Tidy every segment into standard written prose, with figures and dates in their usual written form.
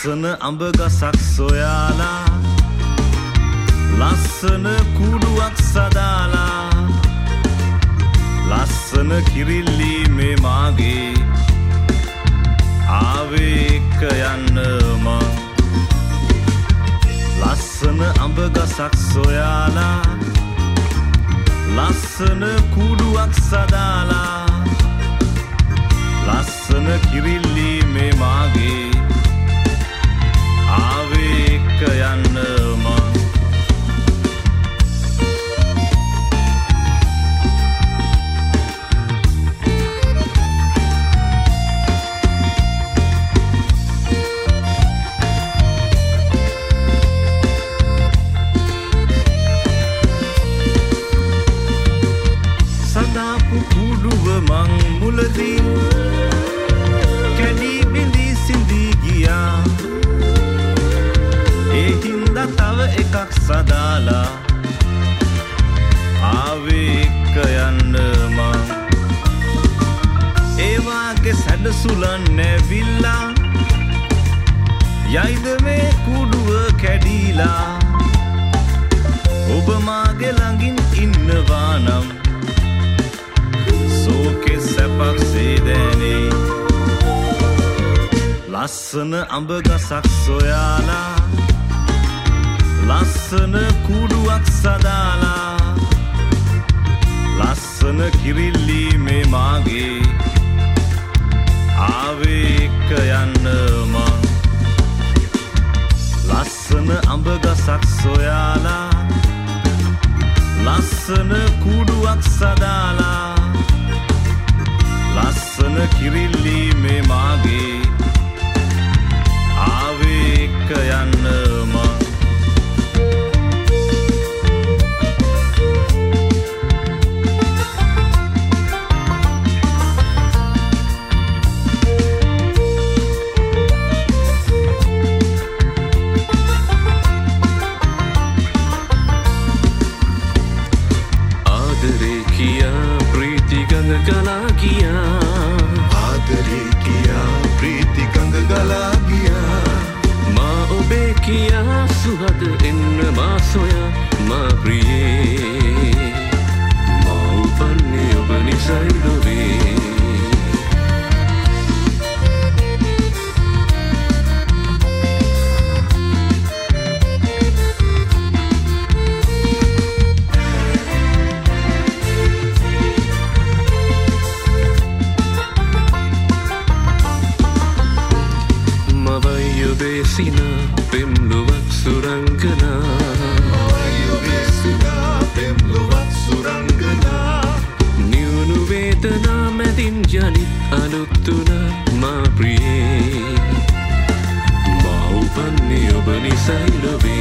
ලස්සන අඹ ගසක් සොයාලා ලස්සන කුඩුවක් සදාලා ලස්සන කිරිල්ලි මේ මාගේ ආවේ එක්ක යන්න මං ලස්සන අඹ ගසක් සොයාලා ලස්සන කුඩුවක් සදාලා ලස්සන කිරිල්ලි මේ මාගේ ආවේ එක්ක යන්න මං සදාපු කුඩුව මං මුලදී කැඩී බිඳී සිඳී ගියා ඒ හින්දා තව එකක් සදාලා ආවේ එක්ක යන්න මං ඒ වාගේ සැඩසුලන් නැවිල්ලා යයිද මේ කුඩුව කැඩීලා ඔබ මාගේ ළඟින් ඉන්නවා නම් සෝකේ සැපක් සේදැනේ ලස්සන අඹ ගසක් සොයාලා ලස්සන කුඩුවක් සදාලා ලස්සන කිරිල්ලි මේ මාගේ ආවේ එක්ක යන්න මං ලස්සන අඹ ගසක් සොයාලා ලස්සන කුඩුවක් සදාලා ලස්සන කිරිල්ලි මේ මාගේ ආවේ එක්ක යන්න මං ආදරේ කියා ප්‍රීති ගඟ ගලා ගියා ආදරේ කියා ප්‍රීති ගඟ ගලා ගියා මා ඔබේ කියා සුහද එන්න මා සොයා මා ප්‍රියේ මා උපන්නේ ඔබ නිසයි ලොවේ Sina pemluwak surangana Ayo besina pemluwak surangana Niunu vedana medin jalit aluttuna ma priye Ma upanne oba nisai lobe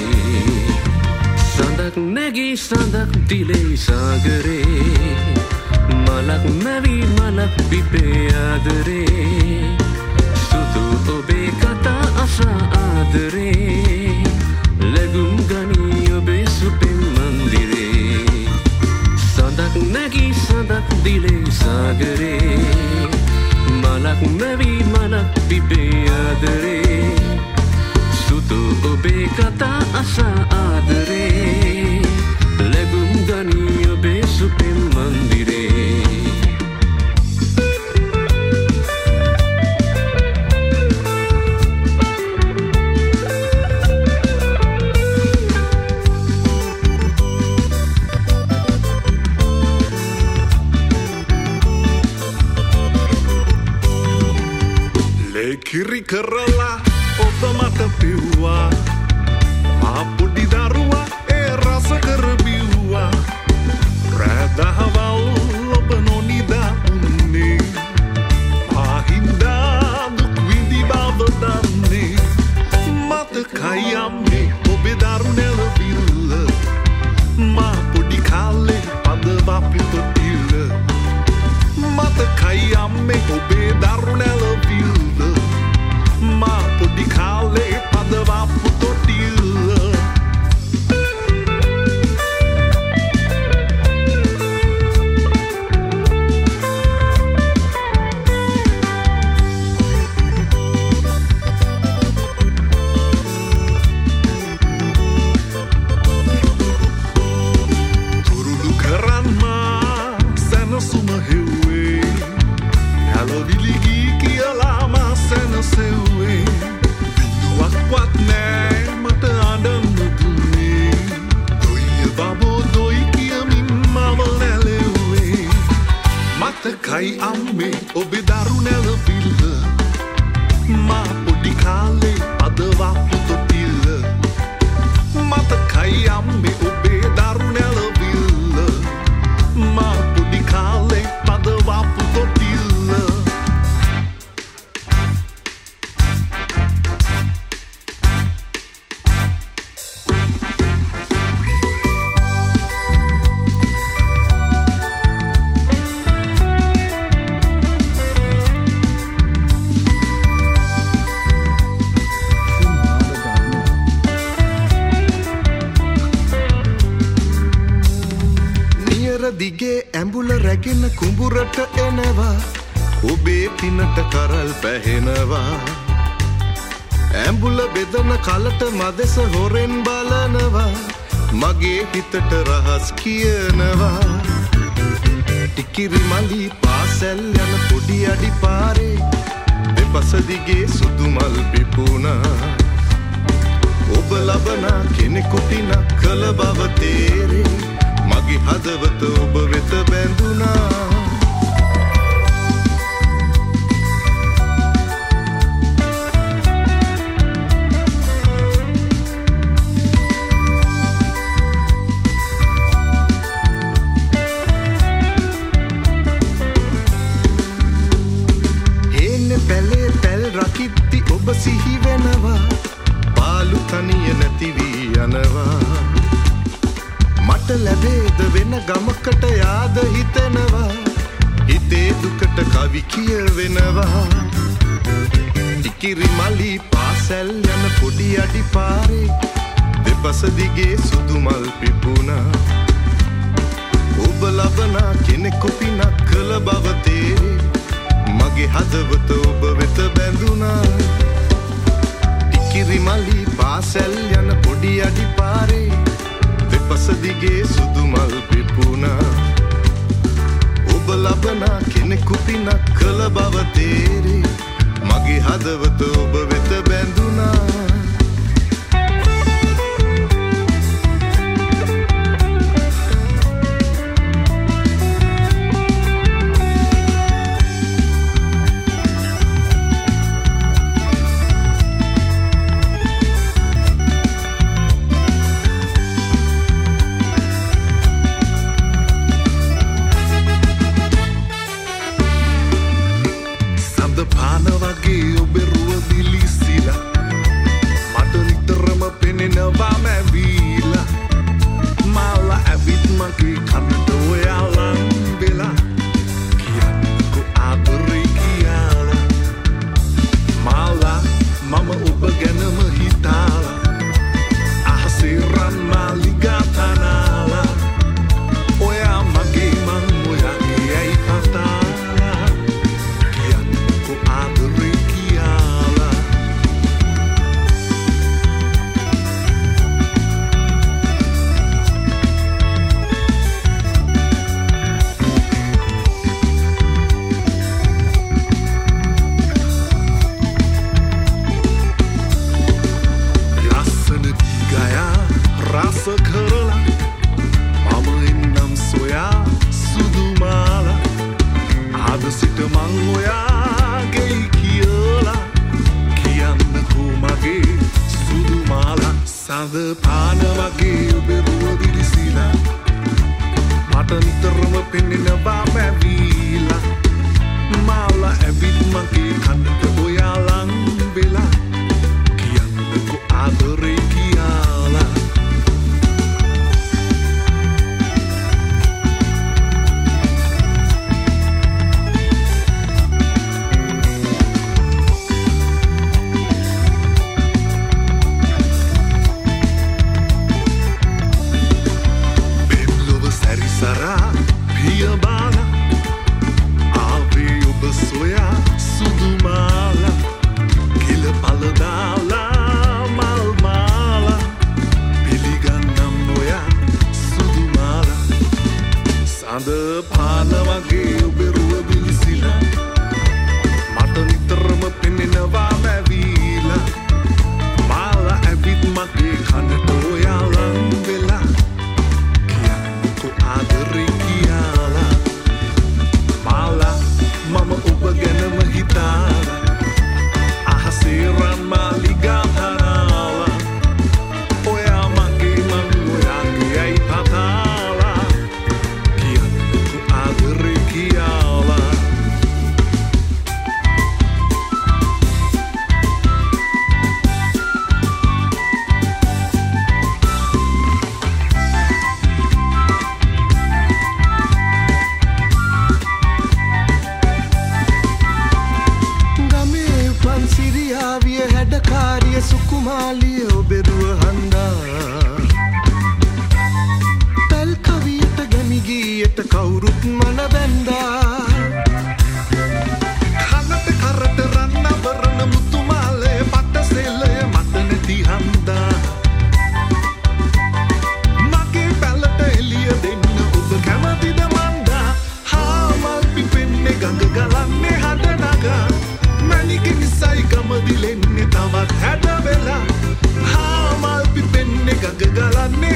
Sandak nagi sandak dile sagare Malak mavi malak pipe adare Sutu obe kata asa adare Legum gani obe supem mandire Sandak nagi sandak dile sagare Malak mavi malak pipe adare Sutu obe kata asa adare Legum gani obe supem mandire Kiri kerala oba mata piwa Apu di darua rasa kerbiwa Rada hawal oba noni da unni Ahinda dukwindi bavadani Mata kayame obe darunela villa Ma pudi kale padava pito pila Mata kayame obe darunela villa Ma pudi kale padava puto යම්මේ ඔබේ දරු නැලවිල්ල මා පොඩි කාලේ පදවපු තොටිල්ල දිගේ ඇඹුල රැගෙන කුඹුරට එනවා ඔබේ පිනට කරල් පැහෙනවා ඇඹුල බෙදන කලට මදෙස හොරෙන් බලනවා මගේ හිතට රහස් කියනවා ටිකිරි මලි පාසැල් යන පොඩි අඩි පාරේ දෙපස දිගේ සුදු මල් පිපුණා ඔබ ලබන කෙනෙකු පිනක් කළ බව තේරේ මගේ හදවත ඔබ වෙත බැඳුනා එන්නේ පැලේ පැල් රකිද්දි ඔබ සිහි වෙනවා පාලු තනිය නැති වී යනවා මට ලැබේද වෙන ගමකට යාද හිතෙනවා හිතේ දුකට කවි කියවෙනවා ටිකිරි මලි පාසැල් යන පොඩි අඩි පාරේ දෙපස දිගේ සුදු මල් පිපුණා ඔබ ලබන කෙනෙකු පිනක් කළ බව තේරේ මගේ හදවත ඔබ වෙත බැඳුනා ටිකිරි මලි පාසැල් යන පොඩි අඩි පාරේ දෙපස දිගේ සුදු මල් පිපුණා ඔබ ලබන කෙනෙකු පිනක් කළ බව තේරේ මගේ හදවත ඔබ වෙත බැඳුනා පාන වගේ ඔබ රුව දිලිසිලා මට නිතරම පෙනෙනවා මැවිලා මාලා ඇවිත් මගේ කනට ඔයා ලං වෙලා කියන්නකෝ ආදරේ කියලා මාලා මම ඔබ ගැනම හිතාලා අහසේ රන් මාලිගා තනාලා ඔයා මගේ මං ඔයාගේ ඇයි පතාලා රස කරලා මම එන්නම් සොයා සුදු මාලා අද සිට මං ඔයාගේ කියලා කියන්නකෝ මගේ සුදු මාලා සඳ පාන වගේ ඔබ රුව දිලිසිලා මට නිතරම පෙනෙනවා මැවිලා මාලා ඇවිත් මගේ කනට ඔයා ලං වෙලා කියන්නකෝ ආදරේ කියලා සරා පිය බාලා ආවේ ඔබ සොයා සුදු මාලා කිල පල දාලා මල් මාලා පිළිගන්නම් ඔයා සුදු මාලා සඳ පාන වගේ ඔබ රුව දිලිසිලා මට නිතරම පෙනෙනවා මැවිලා මාලා ඇවිත් මගේ කනට ඔයා ලං වෙලා ආදරේ කියලා මාලා මම ඔබ ගැනම හිතාලා අහසේ රන් මාලිගා තනාලා ඔයා මගේ මං ඔයා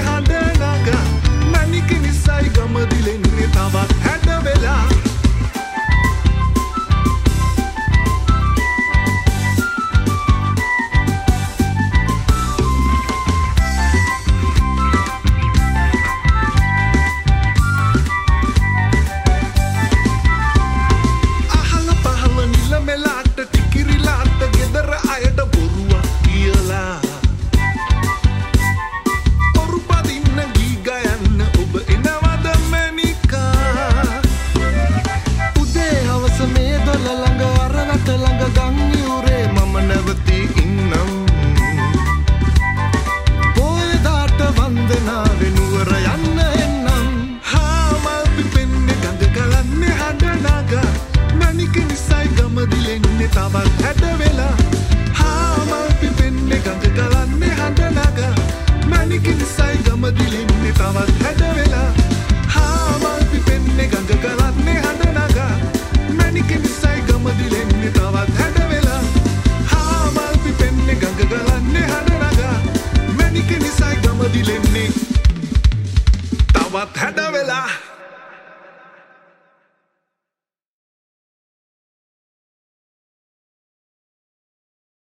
හඬ නගා මණික නිසයි ගම දිලෙන්නේ තවත් හැඩ වෙලා තවත් හැඩ වෙලා හාමල් පිපෙන්නේ ගඟ ගලන්නේ හඬ නගා මණික නිසයි ගම දිලෙන්නේ තවත් හැඩ වෙලා හාමල් පිපෙන්නේ ගඟ ගලන්නේ හඬ නගා මණික නිසයි ගම දිලෙන්නේ තවත් හැඩ වෙලා හාමල් පිපෙන්නේ ගඟ ගලන්නේ හඬ නගා මණික නිසයි ගම දිලෙන්නේ තවත් හැඩ වෙලා